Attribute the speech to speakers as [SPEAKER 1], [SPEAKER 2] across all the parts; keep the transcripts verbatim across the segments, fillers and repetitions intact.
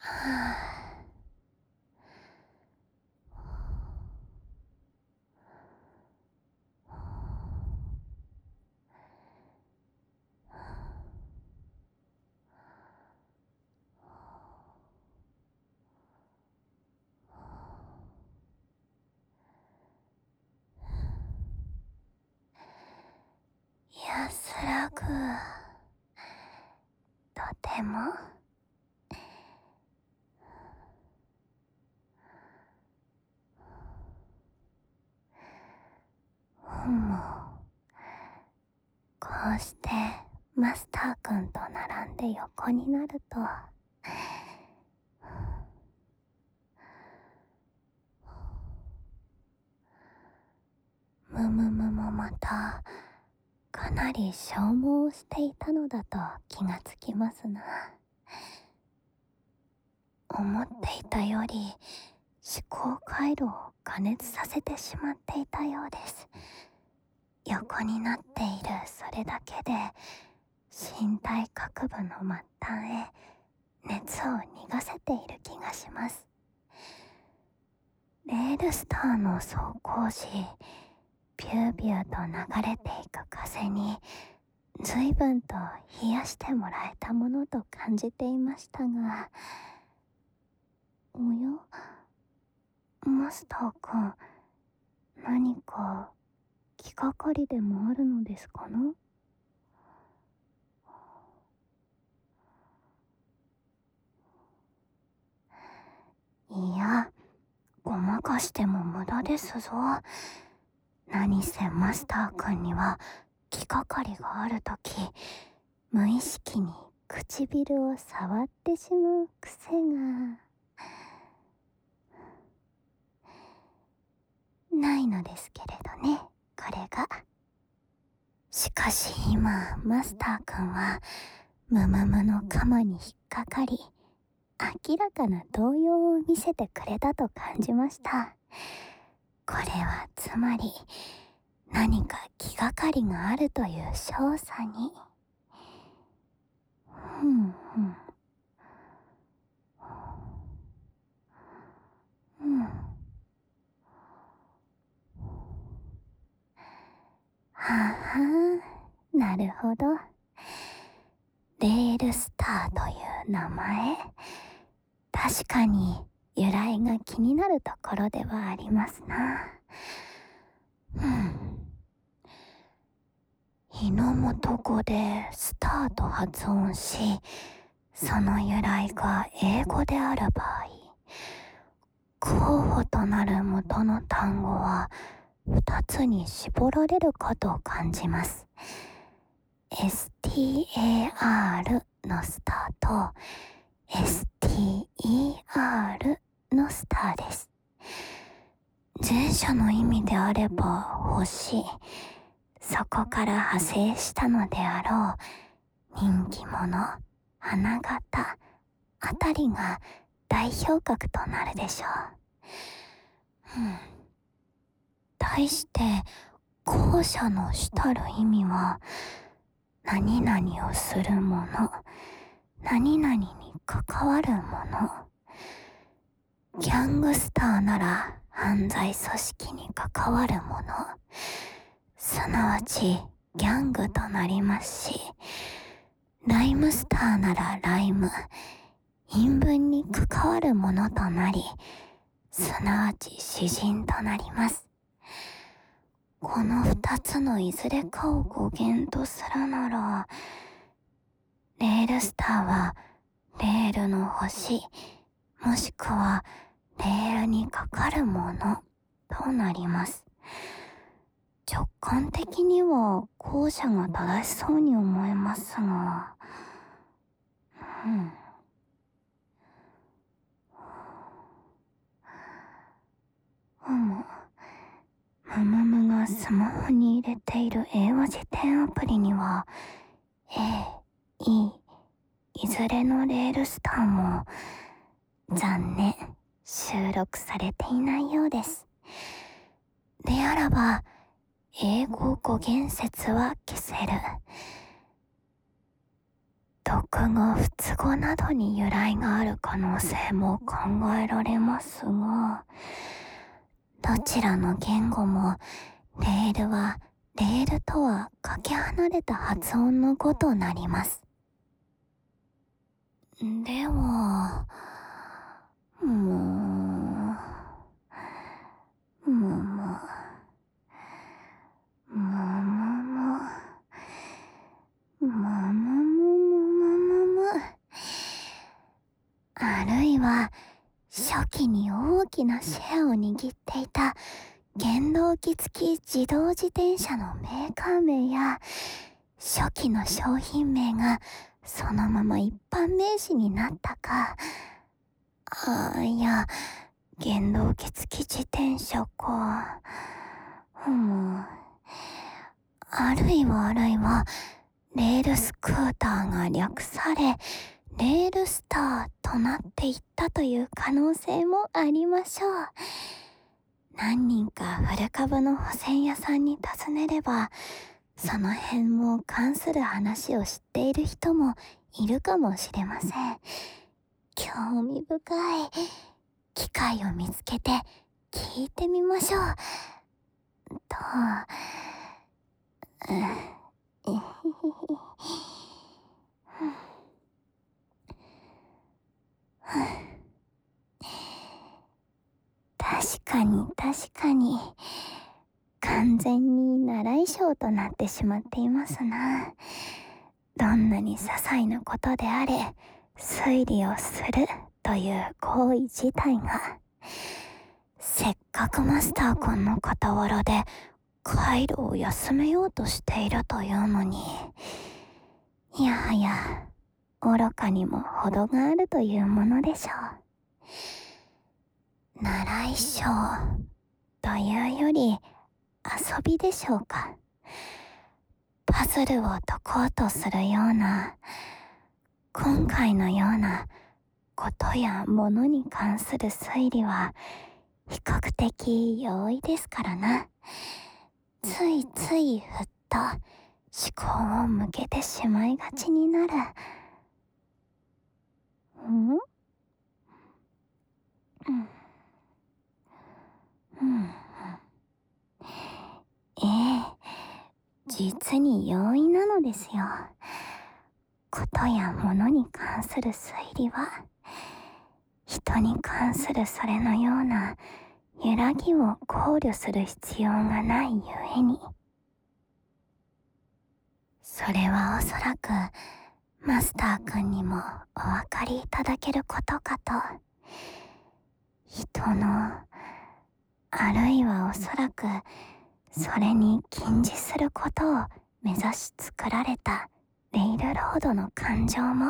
[SPEAKER 1] はあ、安らぐ。とても。ふむ。こうしてマスターくんと並んで横になると、むむむもまたかなり消耗していたのだと気がつきますな。思っていたより思考回路を加熱させてしまっていたようです。横になっているそれだけで身体各部の末端へ熱を逃がせている気がします。レールスターの走行時、ビュービューと流れていく風に随分と冷やしてもらえたものと感じていましたが、おや、マスターくん、何か気がかりでもあるのですかな？いや、ごまかしても無駄ですぞ。何せマスターくんには気がかりがあるとき、無意識に唇を触ってしまう癖がないのですけれどね、これが。しかし今、マスターくんはムムムの鎌に引っかかり、明らかな動揺を見せてくれたと感じました。これはつまり何か気がかりがあるという証左に。ふんふん。うん。ははあ、なるほど。レールスターという名前、確かに由来が気になるところではありますな。うん。日の元語でスターと発音し、その由来が英語である場合、候補となる元の単語は二つに絞られるかと感じます。エスティーエーアール のスターと エスティーイーアール のスターです。前者の意味であれば星、そこから派生したのであろう人気者、花形あたりが代表格となるでしょう。うん。対して後者の主たる意味は何々をするもの、何々に関わるもの。ギャングスターなら犯罪組織に関わるもの、すなわちギャングとなりますし、ライムスターならライム、陰文に関わるものとなり、すなわち詩人となります。この二つのいずれかを語源とするなら、レールスターはレールの星、もしくはレールにかかるものとなります。直感的には後者が正しそうに思えますが、うん。うむ。むむむがスマホに入れている英和辞典アプリには A、E、いずれのレールスターも残念収録されていないようです。であらば英語語源説は消せる。 読語不都語などに由来がある可能性も考えられますが、どちらの言語もレールはレールとはかけ離れた発音の語となります。では、もう、もう、もう、もう、もう、もう、もう、もう、あるいは、初期に大きなシェアを握っていた原動機付き自動自転車のメーカー名や初期の商品名がそのまま一般名詞になったか、あいや原動機付き自転車か、うん、あるいはあるいはレールスクーターが略されレールスターとなっていったという可能性もありましょう。何人か古株の保線屋さんに尋ねれば、その辺も関する話を知っている人もいるかもしれません。興味深い。機会を見つけて聞いてみましょう。と、う、えへへへ。確かに確かに完全に習い性となってしまっていますな。どんなに些細なことであれ推理をするという行為自体が、せっかくマスター君の傍らで回路を休めようとしているというのに、いやはや愚かにも程があるというものでしょう。習い性というより遊びでしょうか。パズルを解こうとするような、今回のようなことやものに関する推理は比較的容易ですからな。ついついふっと思考を向けてしまいがちになる。ん？うん。うん。ええ、実に容易なのですよ。ことやものに関する推理は、人に関するそれのような揺らぎを考慮する必要がないゆえに、それはおそらくマスター君にもお分かりいただけることかと。人の、あるいはおそらくそれに近似することを目指し作られたレイルロードの感情も、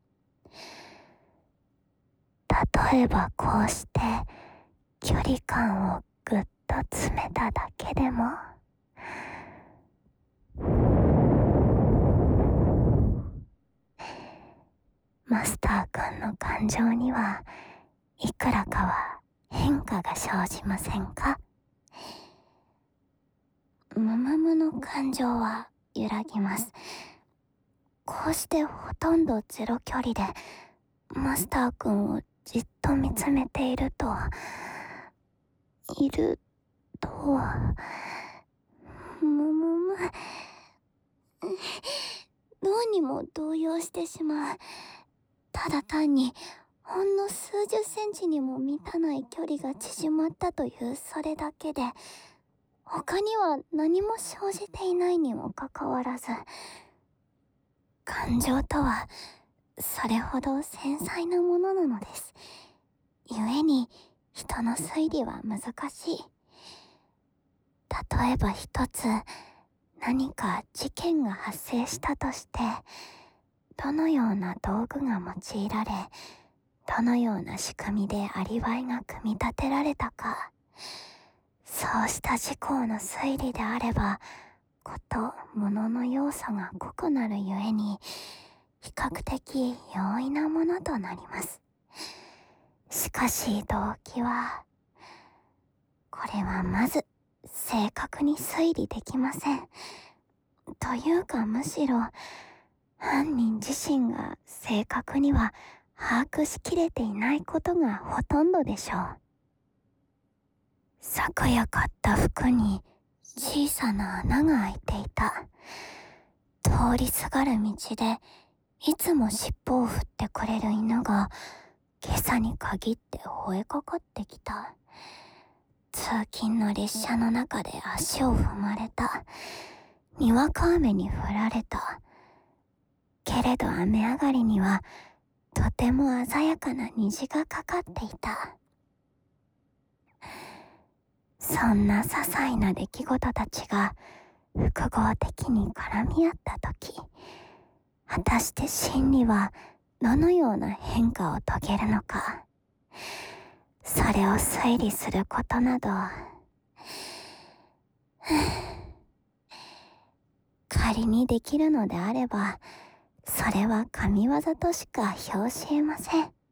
[SPEAKER 1] 例えばこうして距離感をぐっと詰めただけでも、マスター君の感情にはいくらかは変化が生じませんか？ムムムの感情は揺らぎます。こうしてほとんどゼロ距離でマスター君をじっと見つめていると、いると、むむむ、どうにも動揺してしまう。ただ単にほんの数十センチにも満たない距離が縮まったというそれだけで、他には何も生じていないにもかかわらず、感情とはそれほど繊細なものなのです。故に人の推理は難しい。例えば一つ何か事件が発生したとして、どのような道具が用いられ、どのような仕組みでアリバイが組み立てられたか、そうした事項の推理であれば、こと物の要素が濃くなるゆえに、比較的容易なものとなります。しかし動機は、これはまず正確に推理できません。というかむしろ、 犯人自身が正確には把握しきれていないことがほとんどでしょう。昨夜買った服に小さな穴が開いていた。通りすがる道でいつも尻尾を振ってくれる犬が今朝に限って吠えかかってきた。通勤の列車の中で足を踏まれた。にわか雨に降られた。けれど雨上がりにはとても鮮やかな虹がかかっていた。そんな些細な出来事たちが複合的に絡み合ったとき、果たして真理はどのような変化を遂げるのか、それを推理することなど仮にできるのであれば、それは神業としか表しえません。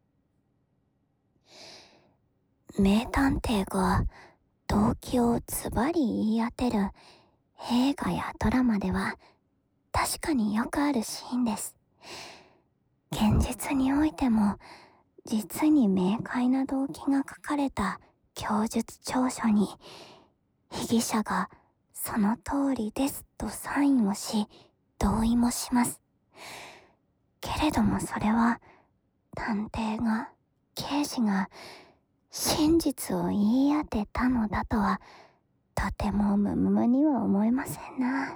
[SPEAKER 1] 名探偵が動機をズバリ言い当てる映画やドラマでは確かによくあるシーンです。現実においても実に明快な動機が書かれた供述調書に被疑者がその通りですとサインをし同意もします。けれどもそれは探偵が刑事が真実を言い当てたのだとはとてもむむむには思えませんな。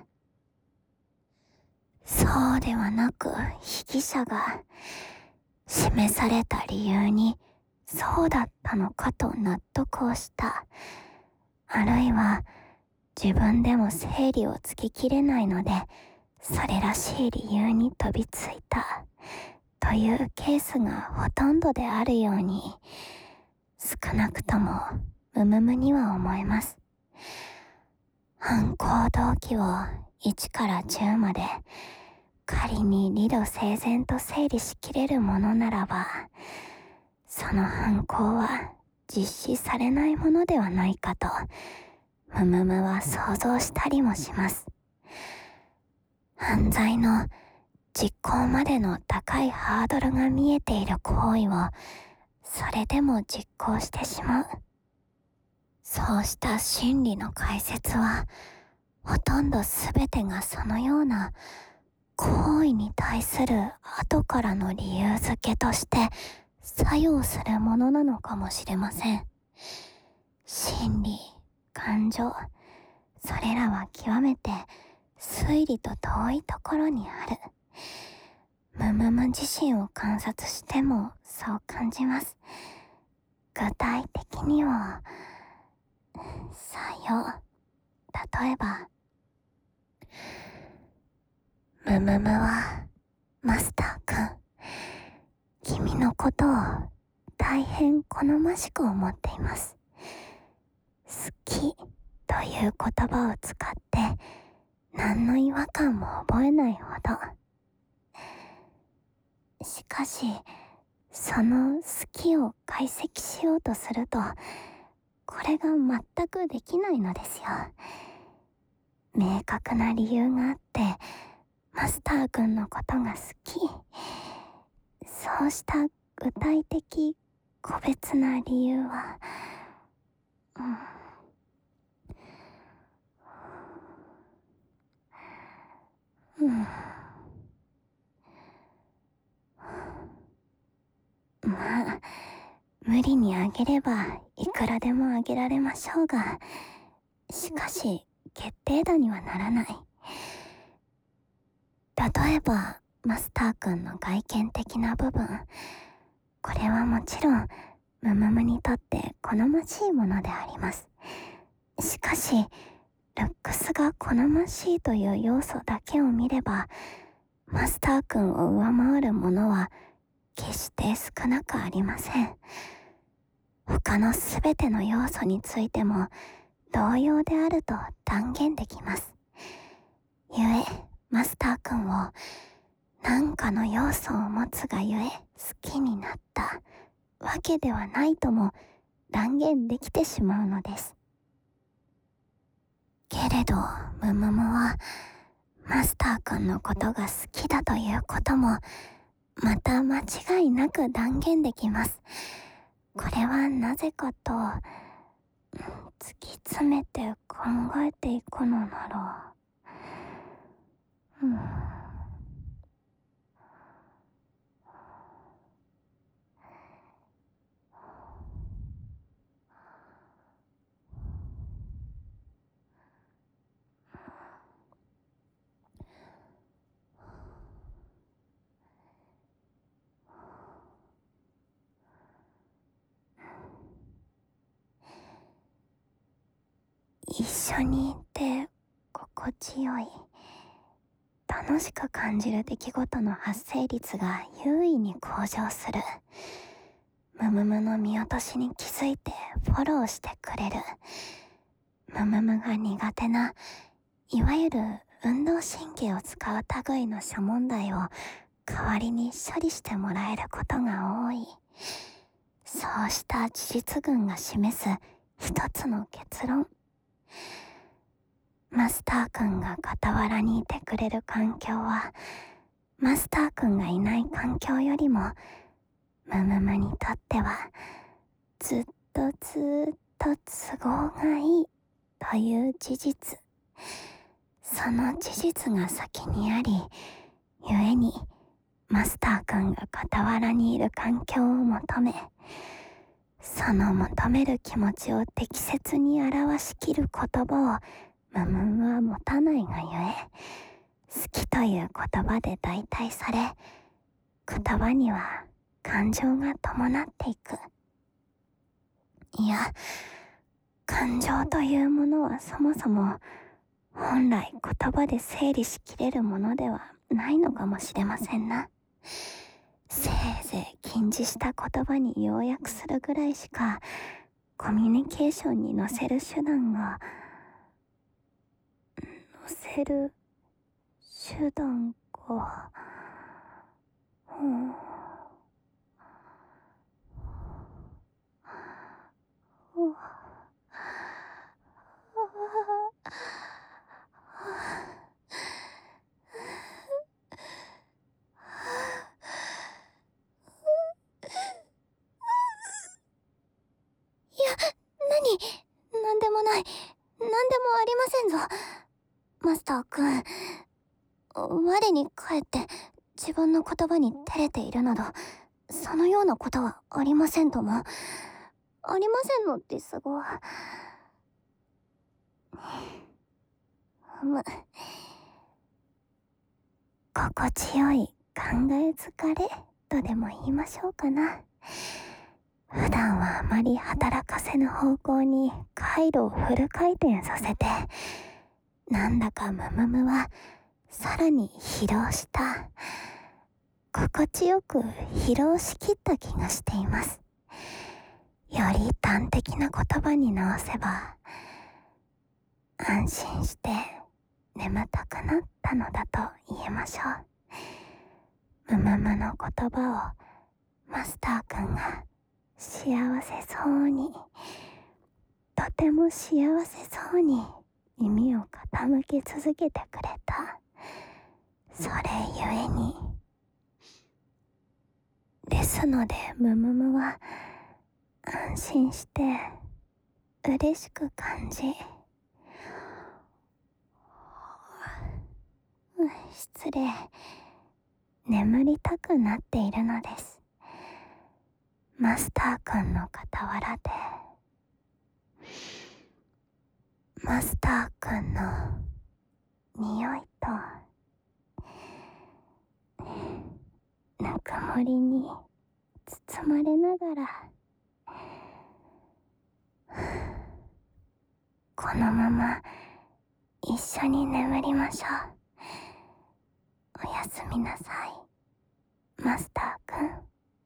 [SPEAKER 1] そうではなく被疑者が示された理由にそうだったのかと納得をした。あるいは自分でも整理をつききれないのでそれらしい理由に飛びついたというケースがほとんどであるように少なくともむむむには思えます。犯行動機をいちからじゅうまで仮に理路整然と整理しきれるものならば、その犯行は実施されないものではないかとむむむは想像したりもします。犯罪の実行までの高いハードルが見えている行為をそれでも実行してしまう。そうした心理の解説はほとんどすべてがそのような行為に対する後からの理由付けとして作用するものなのかもしれません。心理、感情、それらは極めて推理と遠いところにある。むむむ自身を観察してもそう感じます。具体的には、さよ、例えば、むむむはマスターくん、君のことを大変好ましく思っています。好きという言葉を使って何の違和感も覚えないほど。しかし、その好きを解析しようとすると、これが全くできないのですよ。明確な理由があって、マスター君のことが好き。そうした具体的、個別な理由は、うん。うんまあ、無理にあげればいくらでもあげられましょうが、しかし決定打にはならない。例えば、マスター君の外見的な部分、これはもちろん、むむむにとって好ましいものであります。しかし、ルックスが好ましいという要素だけを見れば、マスター君を上回るものは決して少なくありません。他のすべての要素についても同様であると断言できます。ゆえ、マスター君を何かの要素を持つがゆえ好きになったわけではないとも断言できてしまうのです。けれど、むむむはマスターくんのことが好きだということもまた間違いなく断言できます。これはなぜかと突き詰めて考えていくのなら、うん、一緒にいて心地よい、楽しく感じる出来事の発生率が優位に向上する。ムムムの見落としに気づいてフォローしてくれる。ムムムが苦手ないわゆる運動神経を使う類の諸問題を代わりに処理してもらえることが多い。そうした事実群が示す一つの結論。マスターくんが傍らにいてくれる環境は、マスターくんがいない環境よりも、ムムムにとっては、ずっとずっと都合がいいという事実。その事実が先にあり、ゆえに、マスターくんが傍らにいる環境を求め、その求める気持ちを適切に表しきる言葉をムムムは持たないがゆえ、好きという言葉で代替され、言葉には感情が伴っていく。いや、感情というものはそもそも本来言葉で整理しきれるものではないのかもしれませんな。せいぜい禁じした言葉に要約するぐらいしかコミュニケーションに乗せる手段が乗せる手段が、うん、うんいや、何？なんでもない。なんでもありませんぞ。マスターくん。我に返って自分の言葉に照れているなど、そのようなことはありませんとも。ありませんのですが。ふむ。心地よい考え疲れとでも言いましょうかな。普段はあまり働かせぬ方向に回路をフル回転させて、なんだかムムムはさらに疲労した。心地よく疲労しきった気がしています。より端的な言葉に直せば、安心して眠たくなったのだと言えましょう。ムムムの言葉をマスターくんが幸せそうに、とても幸せそうに耳を傾け続けてくれた。それゆえに、ですのでムムムは安心して嬉しく感じ、失礼、眠りたくなっているのです。マスターくんの傍らで、マスターくんの匂いとぬくもりに包まれながら、このまま一緒に眠りましょう。おやすみなさい、マスターくん。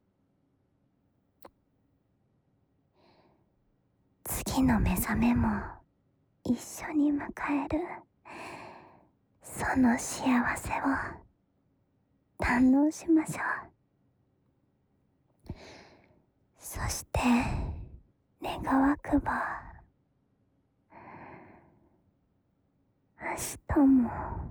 [SPEAKER 1] 次の目覚めも一緒に迎える。その幸せを堪能しましょう。そして願わくば、明日も